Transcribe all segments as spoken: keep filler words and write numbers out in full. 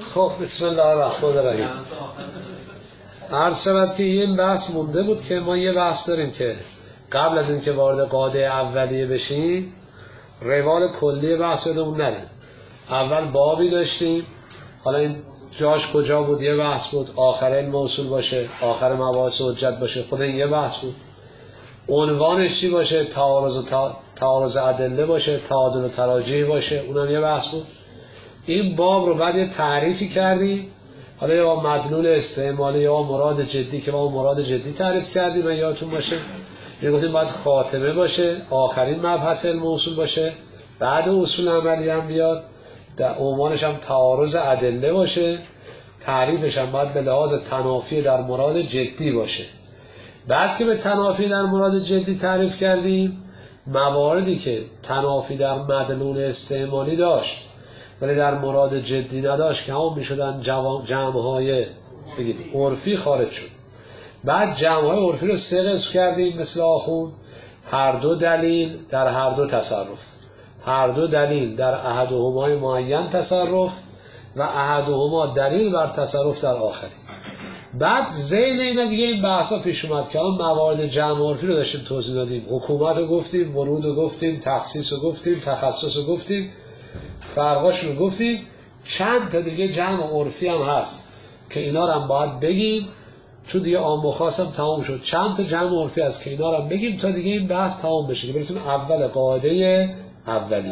خب بسم الله الرحمن الرحیم. عرض شود که این بحث مونده بود که ما یه بحث داریم که قبل از اینکه وارد قاعده اولیه بشیم روال کلی بحث یادمون نره. اول بابی داشتیم، حالا این جاش کجا بود یه بحث بود، آخر علم موصول باشه، آخر مباحث حجت باشه، خود این یه بحث بود. عنوانش چی باشه، تعارض و تعارض ادله باشه، تعادل و تراجیح باشه، اونم یه بحث بود. این باب رو بعد یه تعریفی کردیم، حالا یا مدلول استعمالی یا مراد جدی که ما مراد جدی تعریف کردیم، من یادتون باشه یه گفتیم باید خاتمه باشه، آخرین مبحث علم اصول باشه، بعد اصول عملی هم بیاد، در عنوانش هم تعارض ادله باشه، تعریفش هم باید به لحاظ تنافی در مراد جدی باشه. بعد که به تنافی در مراد جدی تعریف کردیم، مواردی که تنافی در مدلول استعمالی داشت ولی در مراد جدی نداشت که همون میشدن جمع‌های بگید عرفی خارج شد. بعد جمع‌های عرفی رو سه قسم کردیم مثل آخوند، هر دو دلیل در هر دو تصرف، هر دو دلیل در احدهما معین تصرف و احدهما دلیل بر تصرف در آخری. بعد ذیل اینا دیگه این بحثا پیش اومد که اون موارد جمع عرفی رو داشتیم توضیح دادیم، حکومت رو گفتیم، ورود رو گفتیم، تخصیص رو گفتیم، تخصص رو گفتیم، فرقاشون رو گفتیم. چند تا دیگه جمع عرفی هم هست که اینا رو هم باید بگیم چون دیگه عام و خاص هم تمام شد. چند تا جمع عرفی هست که اینا رو هم بگیم تا دیگه این بحث تمام بشه که برسیم اول قاعده اولیه.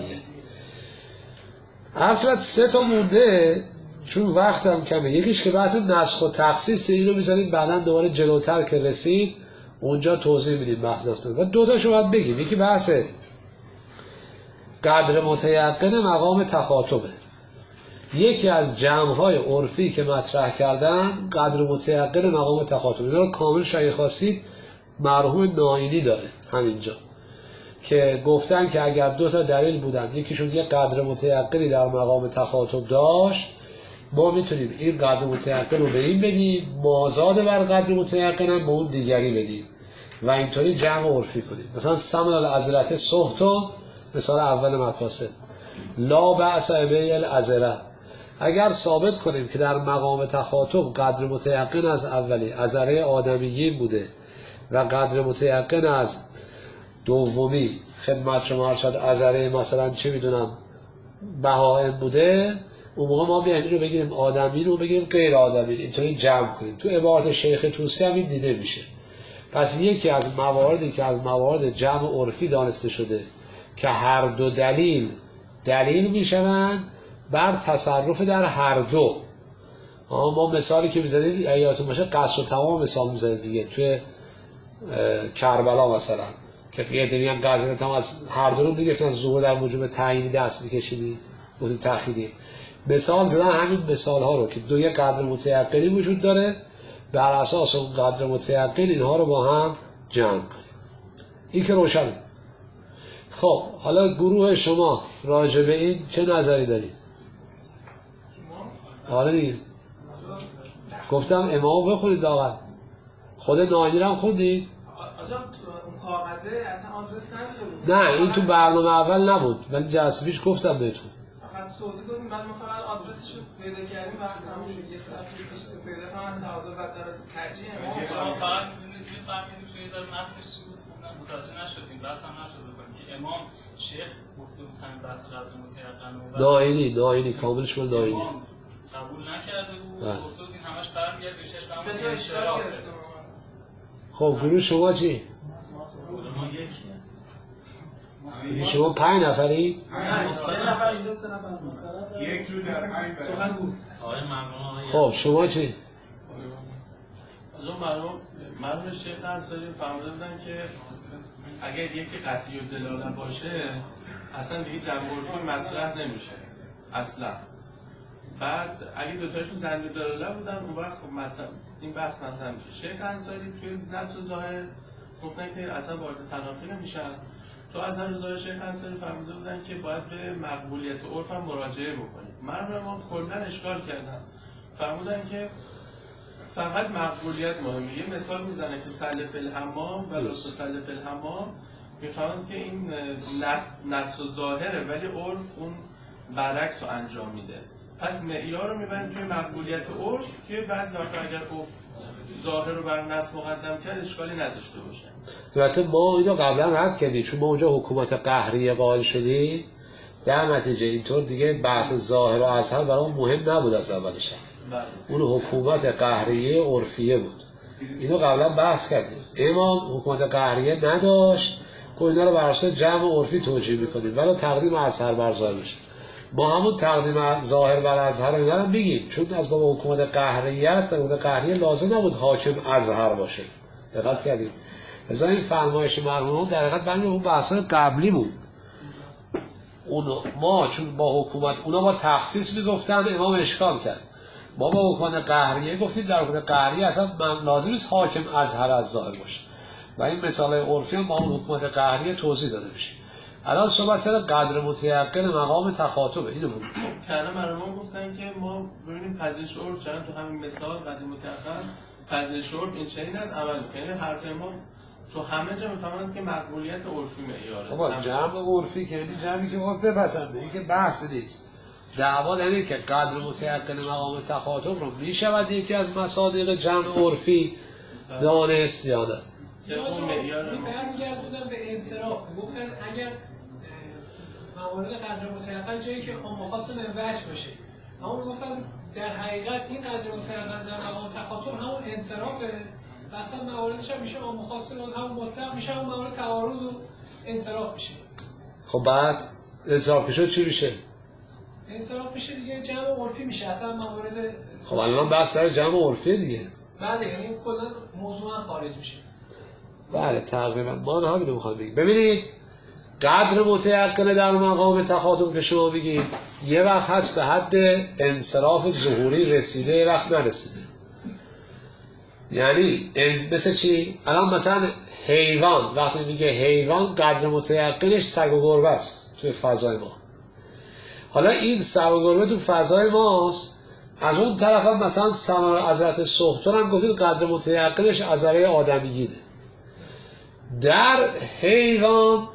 اصلا سه تا مونده چون وقتم کمه. یکیش که بحث نسخ و تخصیص، اینو میذاریم بعداً دوباره جلوتر که رسید اونجا توضیح میدیم بحث نسخ. و دو تاشو باید بگیم. یکی بحث قدر متیقن مقام تخاطبه. یکی از جمع‌های عرفی که مطرح کردن قدر متیقن مقام تخاطبه. اینا رو کامل شایع خواستید مرحوم ناینی داره همینجا که گفتن که اگر دو تا دلیل بودن، یکیشون یه قدر متیقنی در مقام تخاطب داشت، ما میتونیم این قدر متیقن رو به این بدیم، مازاد بر قدر متیقن هم به اون دیگری بدیم و اینطوری جمع عرفی کنیم. مثلا سمن العذرت سهتو مثال اول مفاسد، لا بأس به العذره. اگر ثابت کنیم که در مقام تخاطب قدر متیقن از اولی عذره آدمیین بوده و قدر متیقن از دومی خدمت شما هر شد عذره مثلا چه میدونم بهائم بوده، اون موقع ما بیایم این رو بگیریم آدمین رو بگیریم غیر آدمین، اینطوری جمع کنیم. تو عبارت شیخ طوسی هم این دیده میشه. پس یکی از مواردی که از موارد جمع عرفی دانسته شده که هر دو دلیل دلیل میشوند بر تصرف در هر دو. ما مثالی که میزدیم یادتون باشه قصر و تمام مثال میزدیم دیگه توی کربلا مثلا که قیده میگن قصر و تمام از هر دو رو دیگه از ظهور در وجوب تعیینی دست میکشیدی گفتیم تأخیری. مثال زدن همین مثال ها رو که دو یک قدر متیقنی وجود داره، بر اساس اون قدر متیقن اینها رو با هم جمع کنیم. این که روشنه. خب حالا گروه شما راجع به این چه نظری دارید؟ حالا دیگه گفتم امام بخونید لاغر. خود ناینی رو هم خوندید؟ آجا اون کاغذه اصلا آدرس نداده بود. نه این تو برنامه اول نبود ولی جلسه پیش گفتم بهتون. فقط صوتی گفتیم بعد ما فقط آدرسش رو پیدا کردیم وقت تموم شد. یه ساعت طول کشید پیدا کنم تعادل و در ترجیح امام. فقط چیز فهمیدیم چون یه ذره متنش بود متوجه نشدیم، بحث هم نشد بکنیم که امام شیخ گفته بود همین بحث قدر متیقن و ناینی ناینی کاملش من ناینی قبول نکرده بود، گفته بود این همش برمیگرده به چشم سه تا اشتراک گرفتم. خب گروه شما چی؟ ما یکی هست. شما پنج نفرید؟ نه سه نفر اینجا سه نفر یک جو در پنج سخنگو. آره ممنون. خب شما چی؟ از اون مرحوم مرحوم شیخ انصاری فرموده بودن که اگر یکی قطعی و دلاله باشه اصلا دیگه جمع عرفی مطرح نمیشه اصلا. بعد اگه دوتاشون زنده دلاله بودن اون وقت مطرح این بحث مطرح میشه. شیخ انصاری توی نص و ظاهر گفتن که اصلا وارد تنافی نمیشن. تو از هر ظاهر شیخ انصاری فرموده بودن که باید به مقبولیت عرف هم مراجعه بکنیم. مرحوم ما کلا اشکال کردن. فرمودن که فقط مقبولیت مهمه. یه مثال میزنه که سلف الحمام و لطف سلف الحمام میفهمند که این نص نص و ظاهره ولی عرف اون برعکس رو انجام میده. پس معیار رو میبریم توی مقبولیت عرف، توی بعضی وقتا اگر گفت ظاهر رو بر نص مقدم کرد اشکالی نداشته باشه. البته ما اینو قبلا رد کردیم، چون ما اونجا حکومت قهریه قائل شدیم، در نتیجه اینطور دیگه بحث ظاهر و اظهر برای مهم نبود از اولش. اون حکومت قهریه عرفیه بود. اینو قبلا بحث کردیم. امام حکومت قهریه نداشت که اینا رو بر اساس جمع عرفی توجیه می‌کنیم، ولی تقدیم اظهر بر ظاهر بشه. ما همون تقدیم ظاهر بر اظهر اینا رو میگیم، چون از باب حکومت قهریه است. حکومت قهریه لازم نبود حاکم اظهر باشه. دقت کردید؟ لذا این فرمایش مرحوم در حقیقت برای اون بحث‌های قبلی بود. اون ما چون با حکومت اونا با تخصیص میگفتن، امام اشکال کرد. ما با حکومت قهریه گفتیم در حکومت قهریه اصلا لازم نیست حاکم اظهر از ظاهر باشه و این مثال عرفی هم با اون حکومت قهریه توضیح داده میشه. الان صحبت سر قدر متیقن مقام تخاطبه. اینو بود کنه مرحوم گفتن که ما ببینیم پذیرش عرف چون تو همین مثال قدر متیقن پذیرش عرف این چنین از عمل می‌کنه. حرف ما تو همه جا میفهمند که مقبولیت عرفی معیاره. بابا جمع عرفی که یعنی جمعی که عرف بپسنده، این که بحث نیست. دعوا در اینه که قدر متیقن مقام تخاطب رو میشود یکی از مصادیق جمع عرفی دانست یا نه. برمیگردوندن به انصراف، گفتن اگر موارد قدر متیقن جایی که مخاص منوعش باشه، اما گفتن در حقیقت این قدر متیقن در مقام تخاطب همون انصرافه و اصلا مواردش هم میشه مخاص روز همون مطلق میشه، همون موارد تعارض و انصراف میشه. خب بعد انصراف میشه چی میشه؟ انصراف میشه دیگه جمع عرفی میشه اصلا موارد. خب الان بحث سر جمع عرفی دیگه. بله یعنی کلا موضوعا خارج میشه. بله تقریبا ما هم همین رو میخوام بگیم. ببینید قدر متیقن در مقام تخاطب که شما بگید یه وقت هست به حد انصراف ظهوری رسیده، یه وقت نرسیده. یعنی مثل چی؟ الان مثلا حیوان، وقتی میگه حیوان قدر متیقنش سگ و گربه است توی فضای ما. حالا این سگ و گربه تو فضای ماست، از اون طرف هم مثلا سمر حضرت سهتون هم گفتید قدر متیقنش عذره آدمیگیده. در حیوان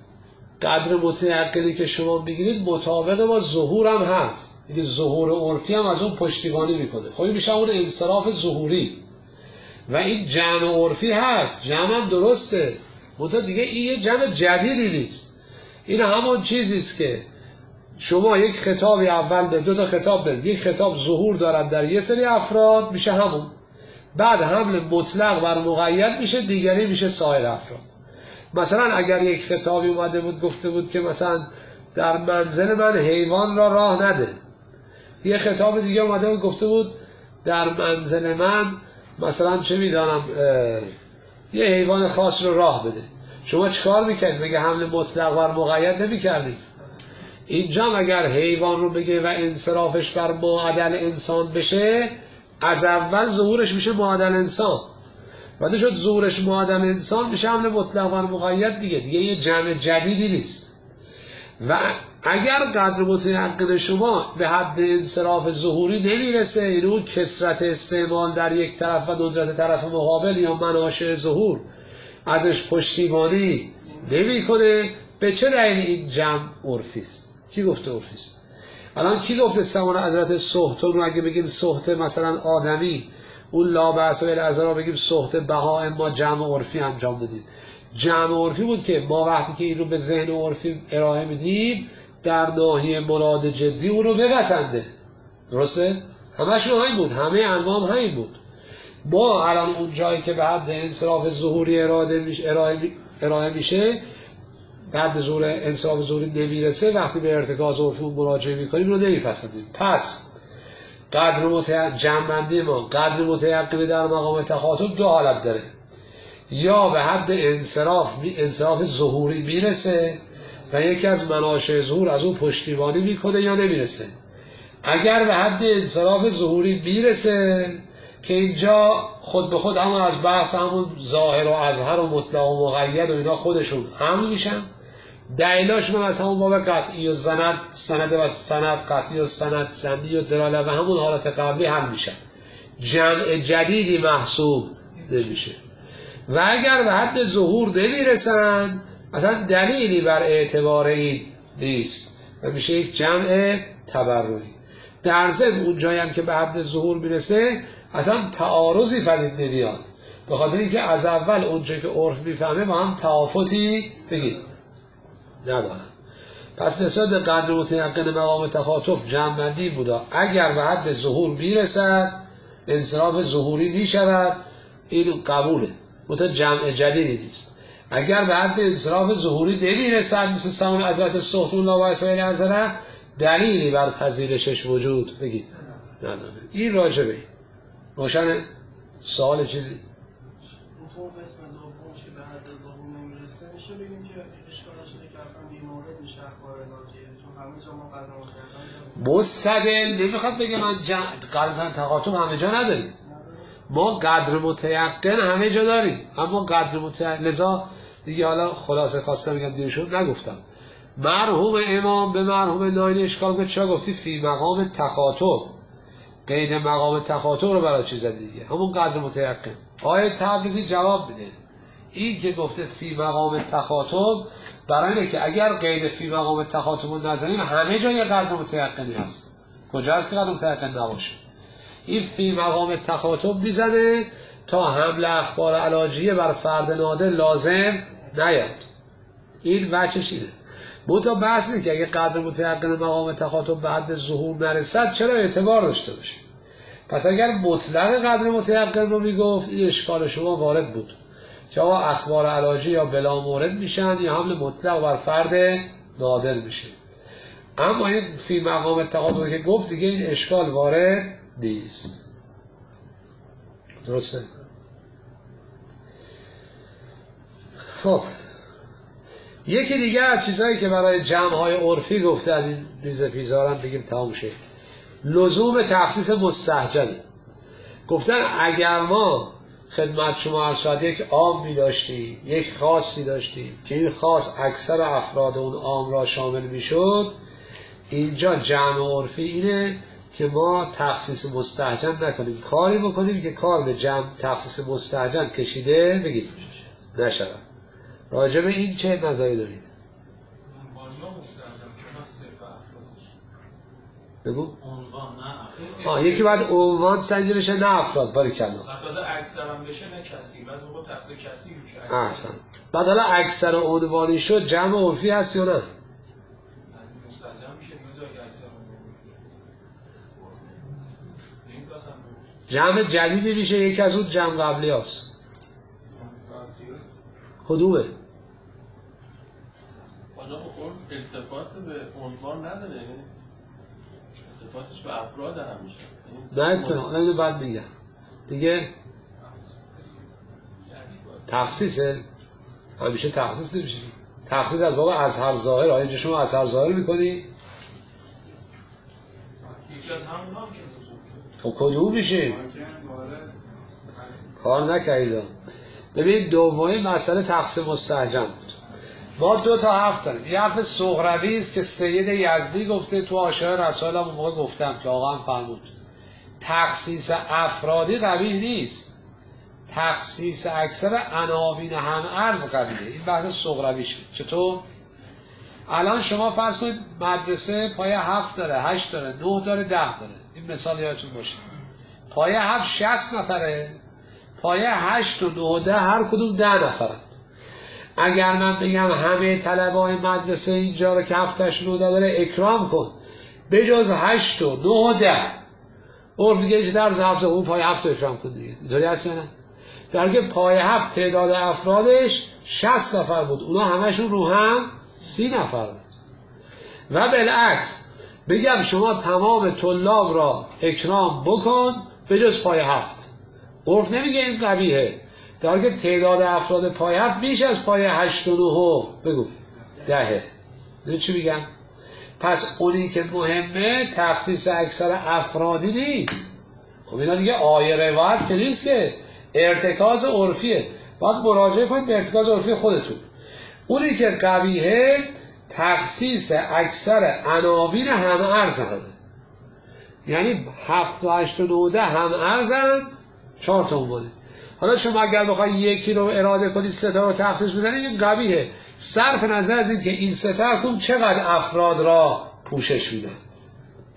قدر متیقنی که شما بگیرید مطابق با ظهور هم هست، یعنی ظهور عرفی هم از اون پشتیبانی میکنه. خب این میشه اون انصراف ظهوری و این جمع عرفی هست، جمع هم درسته، منتها دیگه این یه جمع جدیدی نیست. این همون چیزیست که شما یک خطابی اول دارید، دو تا خطاب دارید، یک خطاب ظهور دارد در یه سری افراد میشه همون، بعد حمل مطلق بر مقید میشه، دیگری میشه سایر افراد. مثلا اگر یک خطابی اومده بود گفته بود که مثلا در منزل من حیوان را راه نده، یه خطاب دیگه اومده بود گفته بود در منزل من مثلا چه میدانم یه حیوان خاص رو راه بده، شما چیکار میکنید؟ بگه حمل مطلق بر مقید نمیکردید. اینجا اگر حیوان رو بگه و انصرافش بر معادل انسان بشه، از اول ظهورش میشه معادل انسان، بعد شد ظهورش معادل انسان میشه حمل مطلق بر مقید دیگه، دیگه یه جمع جدیدی نیست. و اگر قدر متیقن شما به حد انصراف ظهوری نمیرسه، این اون کثرت استعمال در یک طرف و ندرت طرف مقابل یا مناشأ ظهور ازش پشتیبانی نمیکنه، به چه دلیل این جمع عرفی است؟ کی گفته عرفی است؟ الان کی گفته سمان حضرت سهتون رو اگه بگیم سهت مثلا آدمی، اون لا بأس بالعذرا بگیم سهت بهائم، ما جمع عرفی انجام دادیم؟ جمع عرفی بود که ما وقتی که این رو به ذهن عرفی ارائه میدیم در ناحیه مراد جدی اون رو بپسنده. درسته؟ همشون همین بود، همه انواع هم همین بود. ما الان اون جایی که به حد انصراف ظهوری ارائه میشه ارائه میشه بعد ظهور انصراف ظهوری نمیرسه، وقتی به ارتکاز عرفی مراجعه میکنیم رو نمیپسندیم. پس قدر متیقن جمع‌بندی ما قدر متیقن در مقام تخاطب دو حالت داره، یا به حد انصراف انصراف ظهوری میرسه و یکی از مناشأ ظهور از اون پشتیبانی میکنه، یا نمیرسه. اگر به حد انصراف ظهوری میرسه که اینجا خود به خود همون از بحث همون ظاهر و اظهر و مطلق و مقید و اینا خودشون حمل میشن، دلیلاشون از همون باب قطعی و سند سند و سند قطعی و سند سندی و دلاله و همون حالت قبلی حل میشن، جمع جدیدی محسوب نمیشه. و اگر به حد ظهور نمیرسن اصلا دلیلی بر اعتبار این نیست و میشه یک جمع تبرعی. در ضمن اون جایی هم که به حد ظهور میرسه اصلا تعارضی پدید نمیاد، به خاطر اینکه از اول اونجایی که عرف میفهمه با هم توافتی بگید ندارن. پس نسبت قدر متیقن مقام تخاطب جمع‌بندی بودا اگر به حد ظهور میرسد انصراف ظهوری میشود، این قبوله، متو جمع جدیدی نیست. اگر به حد انصراف ظهوری نمیرسد مثل سمون حضرت سلطان الله و اسرائیل حضره، دلیلی بر پذیرشش وجود بگید نداره. این راجبه روشن سوال چیزی اون قسم دوم که به حد ظهور نمیرسه میشه بگیم که اشکالش اینه که اصلا بی‌مورد میشه اخبار ناجیه، چون همه جا ما قدر متعقل مستدل نمیخواد بگه من قدر تخاطب همه جا نداریم، ما قدر متیقن همه جا داریم، اما قدر متیقن لذا دیگه حالا خلاصه خواستم بگم دیرشون نگفتم. مرحوم امام به مرحوم ناینی اشکال کنه چرا گفتی فی مقام تخاطب، قید مقام تخاطب رو برای چی زدی دیگه، همون قدر متیقن. آیه تبریزی جواب میده این که گفته فی مقام تخاطب برای اینه که اگر قید فی مقام تخاطب رو نزنیم همه جا یه قدر متیقنی هست، کجا هست که قدر متیقن نباشه. این فی مقام تخاطب میزنه تا حمل اخبار علاجیه بر فرد نادر لازم نیاد. این وجهش اینه. منتها بحث اینه که اگه قدر متیقن مقام تخاطب به حد ظهور نرسد چرا اعتبار داشته باشه. پس اگر مطلق قدر متیقن رو میگفت این اشکال شما وارد بود که آقا اخبار علاجی یا بلا مورد میشن یا حمل مطلق بر فرد نادر میشه. اما این فی مقام تخاطب که گفت دیگه این اشکال وارد نیست. درسته؟ خب یکی دیگه از چیزهایی که برای جمع‌های عرفی گفته از این ریزه پیزارن بگیم تمام شه، لزوم تخصیص مستهجنه. گفتن اگر ما خدمت شما ارشاد یک عامی داشتیم، یک خاصی داشتیم که این خاص اکثر افراد اون عام را شامل میشد، اینجا جمع عرفی اینه که ما تخصیص مستهجن نکنیم، کاری بکنیم که کار به جمع تخصیص مستهجن کشیده بگید نشود. راجع به این چه نظری دارید؟ بگو. عنوان نه آه یکی بعد عنوان سنجی بشه نه افراد، باریکلا. تازه اکثر هم بشه نه کسی، بعضی موقع تقصیر کسی میشه. احسن. بعد حالا اکثر عنوانی شد جمع عرفی هست یا نه؟ مستهجن میشه دیگه جای اکثر جمع جدیدی میشه، یکی از اون جمع قبلی هست. کدومه؟ حالا عرف التفات به عنوان نداره، التفاتش به افراد همیشه. نه اتفاق اینو بعد میگم دیگه. تخصیصه همیشه تخصیص نمیشه. تخصیص از واقع از هر ظاهر. آیا اینجا شما از هر ظاهر میکنی؟ یکی از همون هم که خب کدوم میشه؟ کار نکردید. ببین دومی مسئله تقسیم مستهجن بود. ما دو تا حرف داریم. یه حرف صغروی است که سید یزدی گفته، تو آشای رسائل هم اون موقع گفتم که آقا هم فرمود تخصیص افرادی قبیح نیست، تخصیص اکثر عناوین هم ارز قبیله. این بحث صغرویشه. چطور؟ الان شما فرض کنید مدرسه پایه هفت داره، هشت داره، نه داره، ده داره. این مثال یادتون باشه. پایه هفت شصت نفره، پایه هشت و نه ده هر کدوم ده نفره. اگر من بگم همه طلبه‌های مدرسه اینجا رو که هفتش نه داره اکرام کن به جز هشت و نه و ده، عرف دیگه چه طرز هفت اون پایه هفت رو اکرام کن دیگه. اینطوری هست یا نه؟ در که پایه هفت تعداد افرادش شصت نفر بود، اونا همشون رو هم سی نفر بود. و بالعکس بگم شما تمام طلاب را اکرام بکن به جز پایه هفت، عرف نمیگه این قبیحه، در که تعداد افراد پایه هفت بیش از پایه هشت و نه بگو دهه. نه چی میگم؟ پس اونی که مهمه تخصیص اکثر افرادی نیست. خب اینا دیگه آیه روایت که نیست که، ارتکاز عرفیه. باید مراجعه کنید به ارتکاز عرفی خودتون. اونی که قبیحه تخصیص اکثر عناوین هم ارزن، یعنی هفت و هشت و نه ده هم ارزن، چهار تا عنوانه. حالا شما اگر بخوای یکی رو اراده کنید سه تا رو تخصیص بزنید این قبیحه، صرف نظر از این که این سه تا چقدر افراد را پوشش میدن.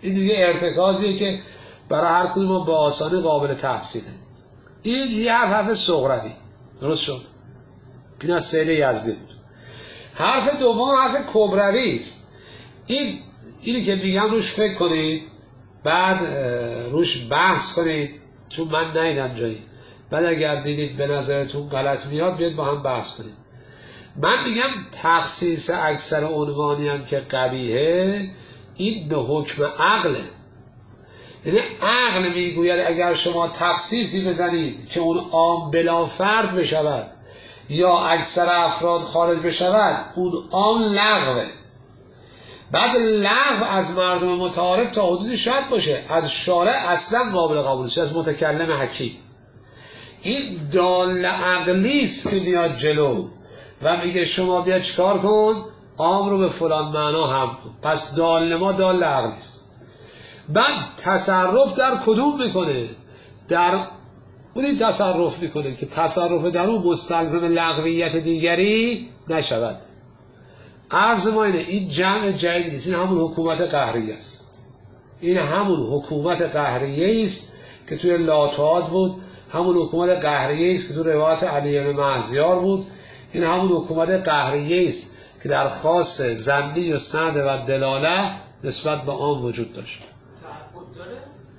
این دیگه ارتکازیه که برای هر کدوم ما به آسانی قابل تحصیله. این یه حرف حرف صغروی درست شد. این از سیل یزدی بود. حرف دوم حرف کبروی است. این اینی که میگم روش فکر کنید، بعد روش بحث کنید، چون من ندیدم جایی. بعد اگر دیدید به نظرتون غلط میاد بیاد با هم بحث کنید. من میگم تخصیص اکثر عنوانی هم که قبیحه، این به حکم عقله. یعنی عقل میگوید اگر شما تخصیصی بزنید که اون عام بلا فرد بشود یا اکثر افراد خارج بشود، اون عام لغوه. بعد لغو از مردم متعارف تا حدودی شاید باشه، از شارع اصلا قابل قبول است، از متکلم حکیم. این دال عقلی است که میاد جلو و میگه شما بیا چیکار کن، عام رو به فلان معنا هم کن. پس دال ما دال عقلی است. بعد تصرف در کدوم میکنه؟ در اونی تصرف میکنه که تصرف در اون مستلزم لغویت دیگری نشود. عرض ما اینه، این جمع جدید نیست، این همون حکومت قهریه است. این همون حکومت قهریه است که توی لاتواد بود، همون حکومت قهریه است که توی روایت علی بن مهزیار بود، این همون حکومت قهریه است که در خاص ظنی و سند و دلاله نسبت به عام وجود داشت. تعبد داره؟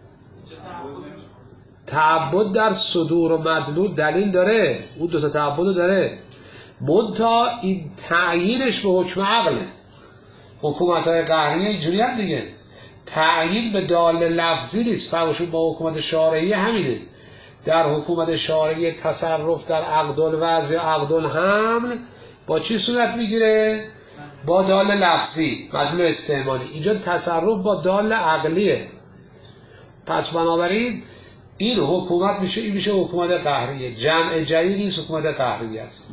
تعبد در صدور و مدلول دلیل داره، اون دو تا تعبد رو داره، منتها این تعیینش به حکم عقله. حکومت های قهریه اینجوری هم دیگه، تعیین به دال لفظی نیست. فرقشون با حکومت شارعیه همینه. در حکومت شارعیه تصرف در عقد الوضع یا عقد الحمل با چی صورت میگیره؟ با دال لفظی، مدلول استعمالی. اینجا تصرف با دال عقلیه. پس بنابراین این حکومت میشه، این میشه حکومت قهریه. جمع جدید نیست، حکومت قهریه است.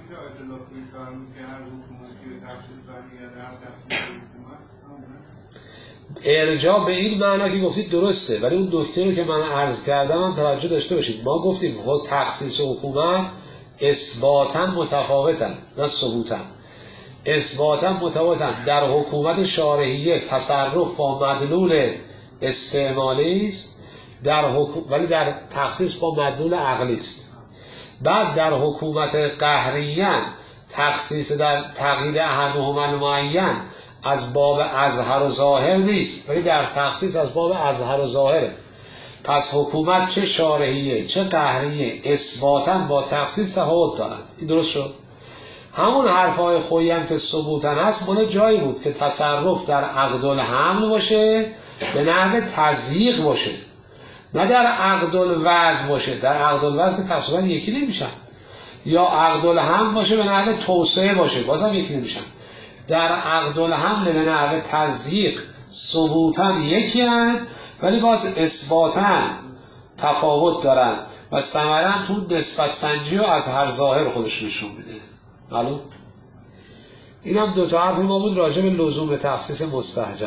ارجاع به این معنا که گفتید درسته، ولی اون نکته رو که من عرض کردم هم توجه داشته باشید. ما گفتیم خود تخصیص حکومت اثباتاً متفاوتن نه ثبوتاً. اثباتاً متفاوتن. در حکومت شارعیه تصرف با مدلول استعمالی است، در حکوم... ولی در تخصیص با مدلول عقلی است. بعد در حکومت قهریه تخصیص در تقیید احدهما المعین از باب اظهر و ظاهر نیست، ولی در تخصیص از باب اظهر و ظاهره. پس حکومت چه شارعیه چه قهریه اثباتاً با تخصیص تفاوت دارند. این درست شد. همون حرفای خویی هم که ثبوتاً هست مال جایی بود که تصرف در عقد الحمل باشه به نحو تضییق باشه، نه در عقد الوضع باشه. در عقد الوضع که تصرفاً یکی نمیشن، یا عقد الحمل باشه به نحو توسعه باشه بازم یکی نمیشن. در عقد الحمل به نحو تضییق ثبوتاً یکی هستند ولی باز اثباتاً تفاوت دارن و ثمرا تو نسبت سنجی و از هر ظاهر خودش نشون میده. معلوم؟ این هم دو تا حرف ما بود راجع به لزوم تخصیص مستهجن.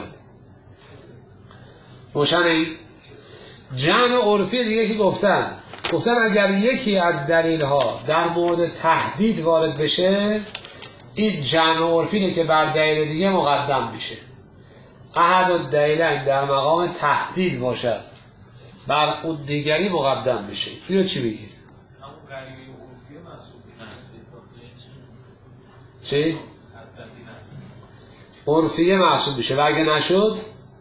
روشنه؟ جمع عرفی دیگه که گفتن گفتن اگر یکی از دلیل ها در مورد تهدید وارد بشه، این جمع عرفی که بر دلیل دیگه مقدم میشه. احد الدلیلین در مقام تهدید باشد بر اون دیگری مقدم میشه. اینو چی بگید؟ همون قرینه عرفی محسوب چی؟ عرفیه محسوب میشه و اگه نشد،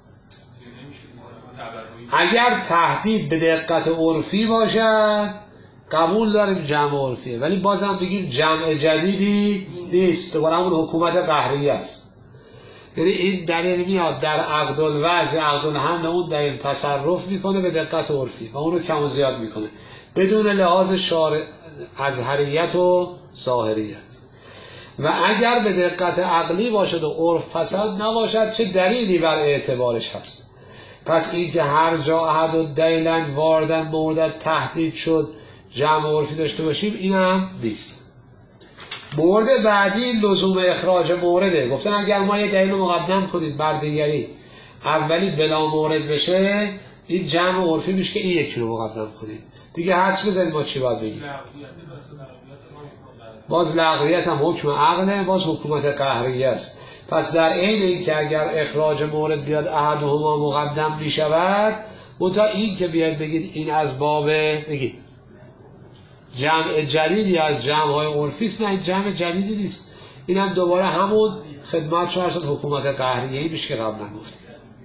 اگر تهدید به دقت عرفی باشد قبول داریم جمع عرفیه، ولی بازم بگیم جمع جدیدی نیست، دوباره همون حکومت قهریه است. یعنی این دلیل میاد در عقد الوضع عقد الحمل اون دلیل تصرف میکنه به دقت عرفی و اونو کم و زیاد میکنه بدون لحاظ شارع ازهریت و ظاهریت. و اگر به دقت عقلی باشد و عرف پسند نباشد چه دلیلی بر اعتبارش هست؟ پس این که هر جا احد الدلیلین واردن مورد تهدید شد جمع عرفی داشته باشیم این هم نیست. مورد بعدی لزوم اخراج مورده. گفتن اگر ما یه دلیل مقدم کنید بر دیگری اولی بلا مورد بشه این جمع عرفی میشه که این یکی رو مقدم کنید دیگه. هرچی بزنید ما چی باید بگیم؟ باز لغویت هم حکم عقله، باز حکومت قهریه است. پس در عین این که اگر اخراج مورد بیاد احدهما مقدم می شود، منتها این که بیاید بگید این از باب بگید جمع جدیدی از جمع های عرفی است، نه این جمع جدیدی نیست، این هم دوباره همون خدمت شما شد حکومت قهریه‌ای میشه که قبلا گفتیم.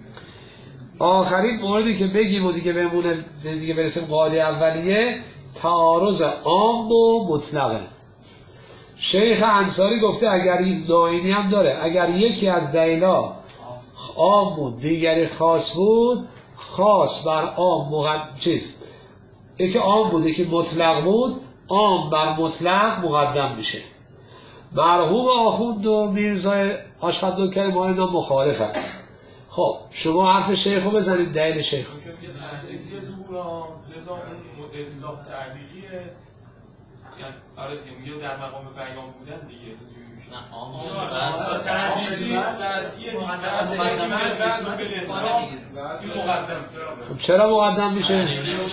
آخرین موردی که بگیم و دیگه بمونه دیگه برسیم قاعده اولیه، تعارض عام و مطلقه. شیخ انصاری گفته اگر این ناینی هم داره، اگر یکی از دلیلا عام بود دیگری خاص بود، خاص بر عام مقدم چیز یکی عام بود یکی مطلق بود، عام بر مطلق مقدم میشه. مرحوم آخوند و میرزای آشخند کریم ها اینا مخالفن. خب شما حرف شیخ رو بزنید، دلیل شیخ چون میگه تحسیسی ظهور ها لذا اون اصلاح تعلیقیه، یعنی آره دیگه میگه در مقام بیان بودن دیگه نه عام تحسیسی تحسیسی مقدم به اطلاق این مقدم. خب چرا مقدم میشه؟ مقدم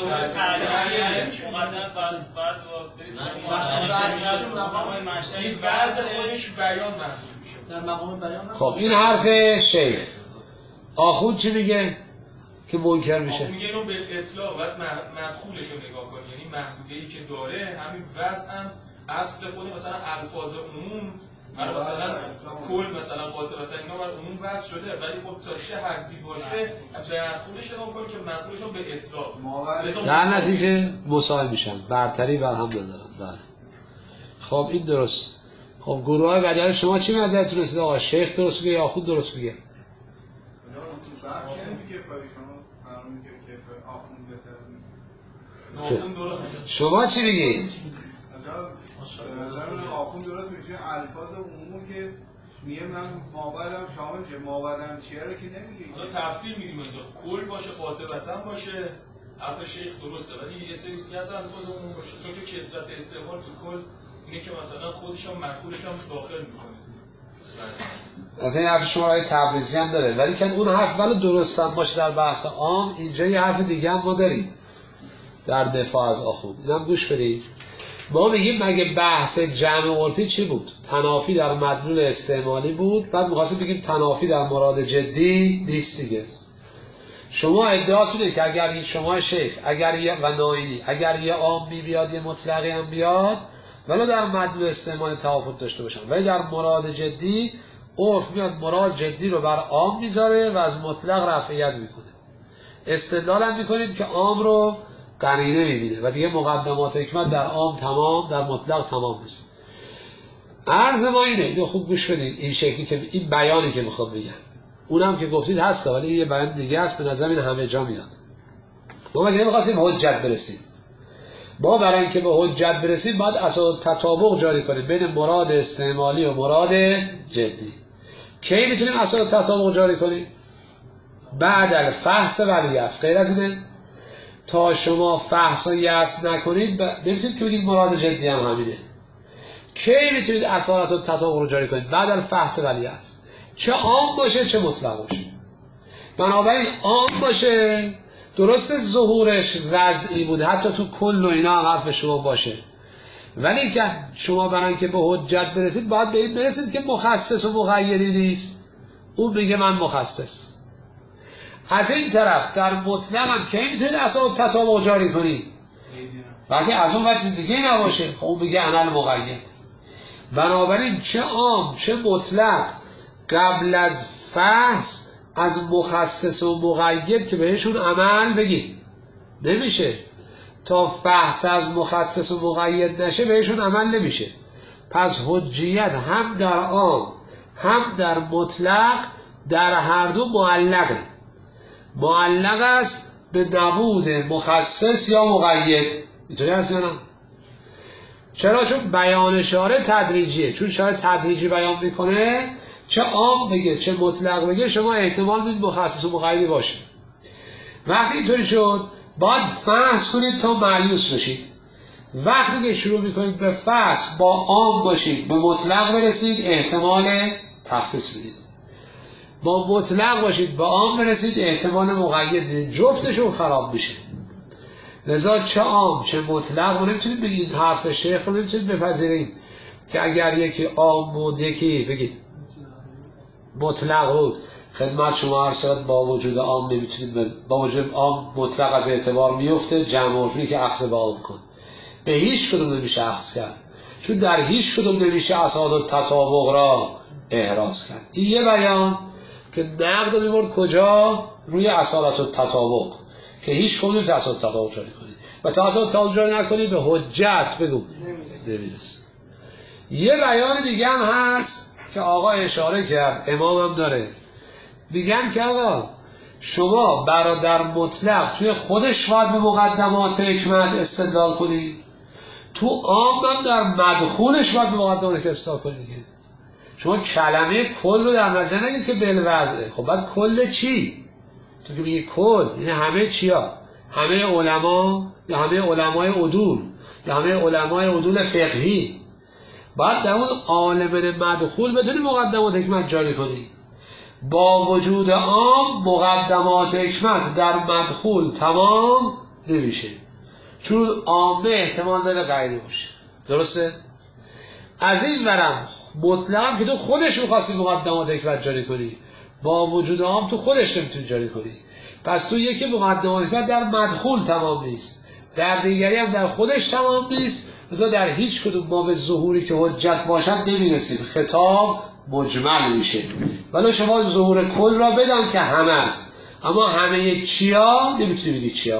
بعد بعد برید این وضع خودش بیان محسوب میشه در مقام بیان. خب این حرف شیخ. آخوند چی میگه که منکر میشه؟ آخوند میگه اینو به اطلاق باید مدخولش رو نگاه کنی، یعنی محدوده‌ای که داره همین وضع هم اصل خود مثلا الفاظ عموم برای مثلا کل مثلا قاطبتا اینا بر عموم وضع شده، ولی خب تا چه حدی باشه به مدخولش نگاه کنی که مدخولش رو به اطلاق در نتیجه مساوی میشن، برتری بر هم ندارن. بله خب این درست. خب گروه های بدل شما چی نظرتون رسید آقا؟ شیخ درست میگه یا آخوند درست میگه؟ شما چی میگید؟ آخوند درست میشه. الفاظ عمومی که میگه من مابعدم شامل میشه، مابعدم چیه رو که نمیگه. حالا تفسیر میدیم اینجا کل باشه قاطبتا باشه، حرف شیخ درسته، ولی یه سری دیگه از الفاظ عمومی باشه، چون که کثرت استعمال تو کل اینه که مثلا خودش هم مدخولش هم داخل میکنه. از این حرف شما رای تبریزی هم داره، ولی که اون حرف ولی درست هم باشه در بحث عام، اینجا یه حرف دیگه هم ما داریم در دفاع از آخوند. اینم گوش بدید. ما میگیم مگه بحث جمع عرفی چی بود؟ تنافی در مدلول استعمالی بود، بعد می‌خواستیم بگیم تنافی در مراد جدی نیست دیگه. شما ادعاتونه که اگر شما شیخ اگر یه و ناینی اگر یه عامی بیاد یه مطلقی هم بیاد ولی در مدلول استعمالی توافق داشته باشن، ولی در مراد جدی عرف میاد مراد جدی رو بر عام میذاره و از مطلق رفعیت میکنه. استدلال هم میکنید که عام رو قرینه میبینه و دیگه مقدمات حکمت در عام تمام در مطلق تمام نیست. عرض ما اینه، اینو خوب گوش بدید، این شکلی که این بیانی که میخوام بگم اونم که گفتید هست، ولی یه بیان دیگه است، به نظر این همه جا میاد. ما مگه نمیخواستیم حجت برسیم؟ ما برای اینکه به حجت برسیم باید اساس تطابق جاری کنیم بین مراد استعمالی و مراد جدی. کی میتونیم اساس تطابق جاری کنیم؟ بعد الفحص ولی است. غیر از اینه تا شما فحص و یأس نکنید ب... نمیتونید که بگید مراد جدی هم همینه. کی میتونید اصالت و تطابق رو جاری کنید؟ بعد الفحص ولی است، چه عام باشه چه مطلق باشه. بنابراین عام باشه درست ظهورش وضعی بود، حتی تو کل و اینا هم حرف شما باشه، ولی که شما برای اینکه به حجت برسید باید به این برسید که مخصص و مقیدی نیست. اون میگه من مخصص. از این طرف در مطلق هم که میتونید اصلا تطابق جاری کنید وقتی از اون وقت چیز دیگه نباشه، خب اون میگه انال مقید. بنابراین چه عام چه مطلق قبل از فحص از مخصص و مقید که بهشون عمل بگید نمیشه. تا فحص از مخصص و مقید نشه بهشون عمل نمیشه. پس حجیت هم در عام هم در مطلق در هر دو معلقه. معلق است به نبود مخصص یا مقید. اینطوری هست یا نه؟ چرا؟ چون بیان شارع تدریجیه. چون شارع تدریجی بیان میکنه، چه عام بگه چه مطلق بگه شما احتمال میدید مخصص و مقیدی باشه. وقتی اینطوری شد باید فحص کنید تا مایوس بشید. وقتی که شروع میکنید به فحص با عام باشید به مطلق برسید احتمال تخصیص بدید. با مطلق باشید به عام برسید احتمال مقید بدید. جفتشون خراب میشه. لذا چه عام چه مطلق ما نمیتونید بگید حرف شیخ رو نمیتونید بپذیرید که اگر یکی عام بود یکی بگید مطلق بود خدمت شما عرض شد با وجود عام نمیتونید با وجود عام مطلق از اعتبار میفته، جمع عرفی که اخذ به عام کن به هیچ کدوم نمیشه اخذ کرد، چون در هیچ کدوم نمیشه اساس تطابق را احراز کرد. این یه بیان که نقد میبرد کجا؟ روی اصالت و تطابق که هیچ کدوم نمیشه اصالت تطابق جاری کنی و تا اصالت تطابق جاری نکنی به حجت بگو نمیرسی. یه بیان دیگه هم هست که آقا اشاره کرد، امام هم داره، میگن که آقا شما برادر مطلق توی خودش باید به مقدمات حکمت استدلال کنی، تو عام هم در مدخولش باید به مقدمات حکمت استدلال کنی. شما کلمه کل رو در نظر نگید که بالوضعه. خب بعد کل چی؟ تو که میگی کل یعنی همه چیا؟ همه علما یا همه علمای عدول یا همه علمای عدول فقهی. بعد در اون عالم مدخول بتونی مقدمات حکمت جاری کنی. با وجود عام مقدمات حکمت در مدخول تمام نمیشه، چون عامه احتمال داره قاعده باشه. درسته؟ از این ورم مطلق که تو خودش می‌خواستی مقدمات حکمت جاری کنی، با وجود عام تو خودش نمیتونی جاری کنی. پس تو یکی مقدمات حکمت در مدخول تمام نیست، در دیگری هم در خودش تمام نیست، لذا در هیچ کدوم ما به ظهوری که حجت باشد نمیرسیم، خطاب مجمل میشه. ولی شما ظهور کل را بدان که همه است، اما همه چیا نمیتونی بگی چیا.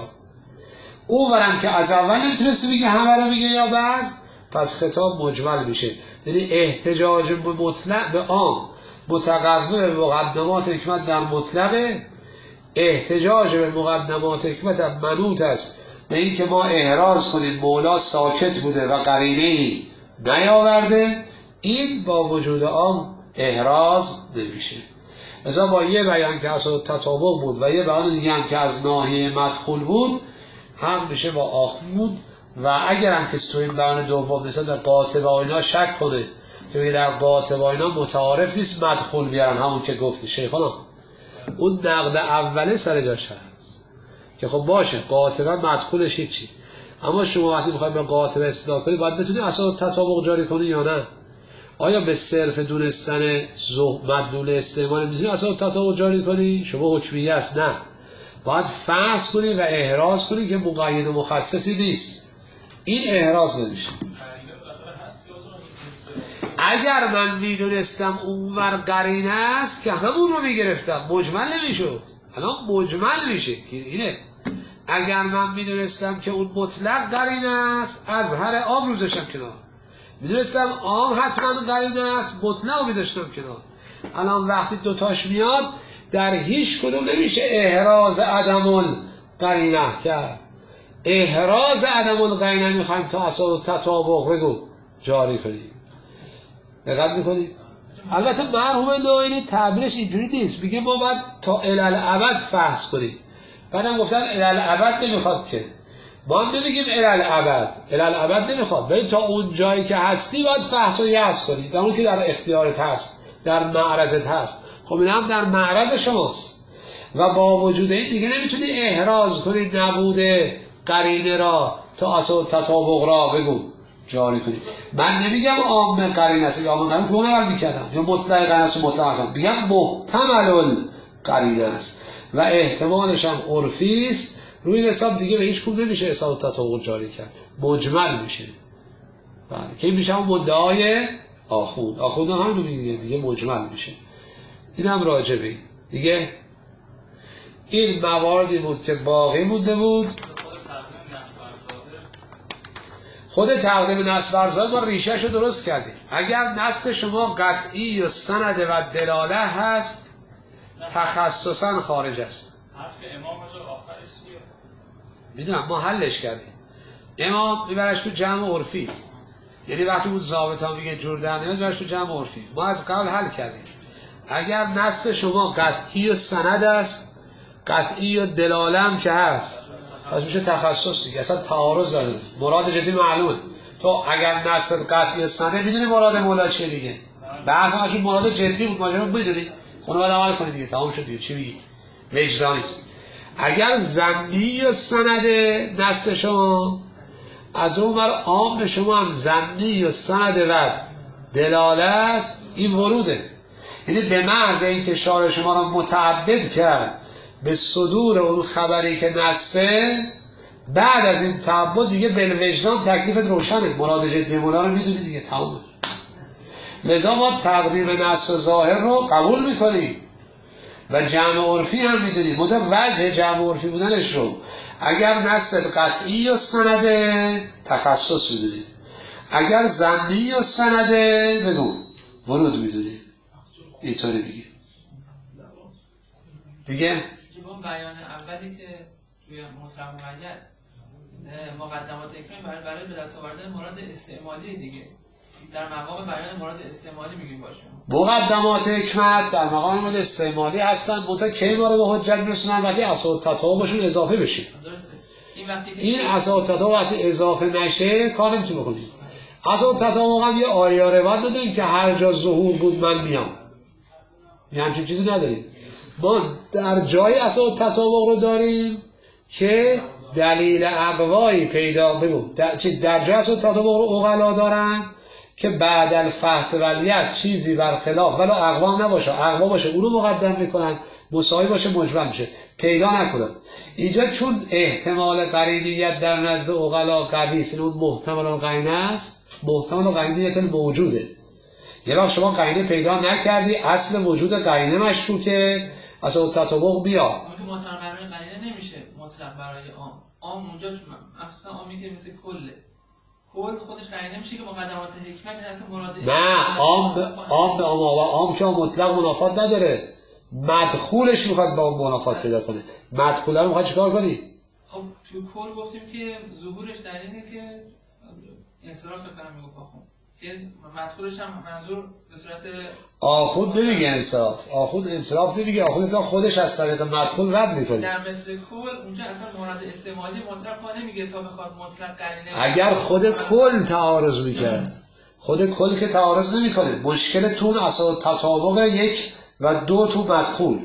اون ورم که از اول نمیتونستی بگی همه رو میگه یا بعض، پس خطاب مجمل میشه. یعنی احتجاج به مطلق به عام متقرب به مقدمات حکمت در مطلق، احتجاج به مقدمات حکمت هم منوط است به این که ما احراز کنیم مولا ساکت بوده و قرینه‌ای نیاورده، این با وجود عام احراز نمیشه. مثلا با یه بیان که اصلا تطابق بود و یه بیان دیگه هم که از ناحیه مدخول بود هم میشه با آخمود. و اگر هم که توی این بیان دوم مثلا در قاطبه و اینا شک کنه که در قاطبه و اینا متعارف نیست مدخول بیارن، همون که گفتی شیخانا اون نقد اوله سر جاش هست که خب باشه قاطبه مدخولش هیچی، اما شما وقتی میخواید به قاطبه استدلال کنید باید بتونید اصلا تطابق جاری کنید یا نه. آیا به صرف دونستن مدلول استعمال میتونید اصلا تطابق جاری کنید؟ شما حکمیه است؟ نه، باید فحص کنید و احراز کنید که مقید و مخصصی نیست. این احراز نمیشه. اگر من میدونستم اونور قرینه است که همون رو میگرفتم مجمل نمیشد، الان مجمل میشه. اینه اگر من میدونستم که اون مطلق قرینه است از هر عام رو داشتم کنار، میدونستم عام حتما قرینه است مطلق رو میذاشتم کنار. الان وقتی دوتاش میاد در هیچ کدوم نمیشه احراز عدم قرینه کرد. احراز عدم القرینه میخوایم تا اصلا تطابق بگو جاری کنیم. دقت میکنید؟ البته مرحوم نائینی تعبیرش اینجوری نیست، میگه ما باید تا الالعبد فحص کنیم. بعدم گفتن الالعبد نمیخواد که ما هم نمیگیم الالعبد، الالعبد نمیخواد، ولی تا اون جایی که هستی باید فحص و یحص کنید، در اون که در اختیارت هست، در معرضت هست. خب این هم در معرض شماست و با وجود این دیگه نمیتونی احراز کنید نبوده قرینه را تا اصل تطابق را بگو جاری کنید. من نمیگم عام قرینه است یا عام قرینه که نقل میکردم یا مطلق قرینه است و مطلق کنم، میگم محتمل قرینه است و احتمالش هم عرفی است. روی حساب دیگه به هیچ کدوم نمیشه اصل تطابق جاری کرد، مجمل میشه. بله که میشه هم مدعای آخوند. آخوند هم همین میگه، میگه مجمل میشه. این هم راجبه دیگه. این مواردی بود که باقی مونده بود. خود تقدیم نصب ارزاد ما ریشهش رو درست کردیم. اگر نصب شما قطعی و سند و دلاله هست تخصصا خارج است. حرف امام جو آخرش چیه؟ میدونم ما حلش کردیم. امام میبرش تو جمع عرفی، یعنی وقتی اون ضابط ها میگه جور در نیاد میبرش تو جمع عرفی. ما از قبل حل کردیم اگر نصب شما قطعی و سند است، قطعی و دلاله هم که هست، پس میشه تخصص دیگه، اصلا تعارض داره، مراد جدی معلومه. تو اگر نصب قطعی و سند میدونی مراد مولا چیه دیگه، بحث همشون مراد جدی بود ماجرا میدونی، خونه باید عمل کنی دیگه، تمام شد دیگه. چی میگی؟ وجدانیست. اگر ظنی و سند نصب شما، از اون بر عام به شما هم ظنی و سند رد دلاله است، این وروده. یعنی به محض اینکه شارع شما را متعبد کرد به صدور اون خبری که نسه، بعد از این تعبد دیگه بالوجدان تکلیفت روشنه. مراد جدی مولا رو میدونی دیگه، تمامه. لذا ما تقدیم نص ظاهر رو قبول میکنیم و جمع عرفی هم میدونیم. متو وجه جمع عرفی بودنش رو اگر نص قطعی و سنده تخصص میدونیم، اگر ظنی و سنده بگو ورود میدونیم. اینطوری بگیم دیگه. اون بیان اولی که توی مطلق مقید مقدمات اکرام برای برای به دست آوردن مراد استعمالی دیگه، در مقام بیان مراد استعمالی میگیم باشه. مقدمات حکمت در مقام مراد استعمالی هستن، منتها کی ما رو به حجت میرسونن؟ وقتی اسباب تطابقشون اضافه بشه. درسته. این وقتی این اسباب تطابق وقتی اضافه نشه کار نمیتونیم بکنیم. اسباب تطابق هم یه آیه روایت نداریم که هر جا ظهور بود من میام، یه همچین چیزی نداریم. ما در جای اسباب تطابق رو داریم که دلیل اقوایی پیدا بگو در, در جای اسباب تطابق رو عقلا دارن که بعد الفحص ولیت چیزی برخلاف ولو اقوا نباشه، اقوا باشه اونو مقدم میکنن، مساوی باشه مجمل میشه، پیدا نکنن. اینجا چون احتمال قرینیت در نزد عقلا قوی است، اون محتمل قرینه است، محتمل قرینیت موجوده. یه وقت شما قرینه پیدا نکردی، اصل وجود قرینه مشکوکه، اصلا تطابق بیاد. مطلق برای قرینه نمیشه مطلق برای عام. عام اونجا مخصوصا عامی که مثل کله، کل خودش قرینه میشه که مقدمات حکمت اصلا مراد نه، عام به عام به عام و عام که مطلق منافات نداره، مدخولش میخواد با اون منافات پیدا کنه. مدخوله رو میخواد چیکار کنی؟ خب تو کل گفتیم که ظهورش در اینه که انصراف کنم میگفت آخون که مدخولش هم منظور به صورت آخود نمیگه انصراف، آخود انصراف نمیگه، آخود تا خودش از طریق مدخول رد میکنه. در مثل کل اونجا اصلا مراد استعمالی مطلق ها نمیگه تا بخواد مطلق قرینه. اگر خود کل تعارض میکرد، خود کل که تعارض نمیکنه، مشکل تون اصلا تطابق یک و دو تو مدخول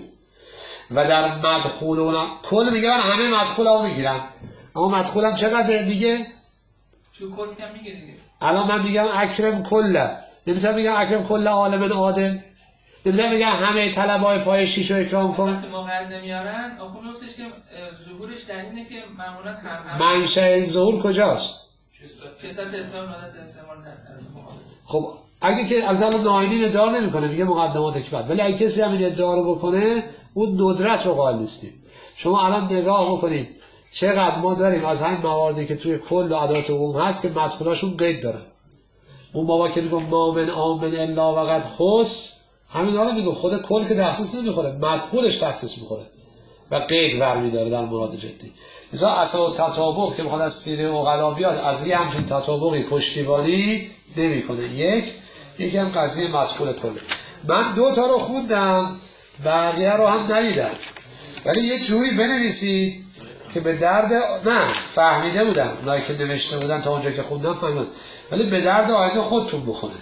و در مدخول اونا کل میگه من همه مدخول ها میگیرم، اما مدخول هم چقدر میگه؟ تو کل میگم میگه دیگه. الان من میگم اکرم کله، نمیتونم میگم اکرم کله عالم عادل، نمیتونم میگم همه طلبای پای شیش رو اکرام کن. وقتی موقعیت نمیارن آخون گفتش که ظهورش در اینه که معمولا هم منشأ ظهور کجاست؟ کسرت اسلام نادت استعمال در طرف مقابل. خب اگه که از الان ناینی ادعا نمیکنه، میگه مقدمات حکمت، ولی اگه کسی همین ادعا رو بکنه اون ندرت رو قائل نیستیم. شما الان نگاه بکنید چقدر ما داریم از همین مواردی که توی کل و ادوات عموم هست که مدخولاشون قید دارن. اون بابا که میگم ما من آمن الا وقد خص، همین رو میگم خود کل که تخصیص نمیخوره، مدخولش تخصیص میخوره و قید برمی داره در مراد جدی. لذا اساس تطابق که میخواد از سیره عقلا بیاد از یه همچین تطابقی پشتیبانی نمیکنه. یک یکم قضیه مدخول کله. من دو تا رو خوندم، بقیه رو هم ندیدم، ولی یه جوری بنویسید که به درد نه فهمیده بودم، اونایی که نوشته بودن تا اونجا که خوندم فهمیدم، ولی به درد آیت خودتون بخونه.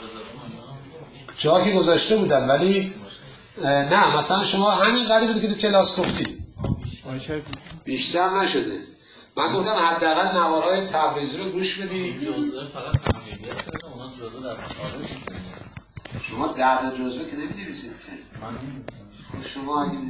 جا که گذاشته بودم ولی نه، مثلا شما همین قدری بوده که تو کلاس گفتی، بیشتر نشده. من گفتم حداقل نوارهای تبریزی رو گوش بدید. جزء فقط تمهیدیت داره، اونا جزء در خارج شما ده تا جزء که نمی‌نویسید که. شما اگه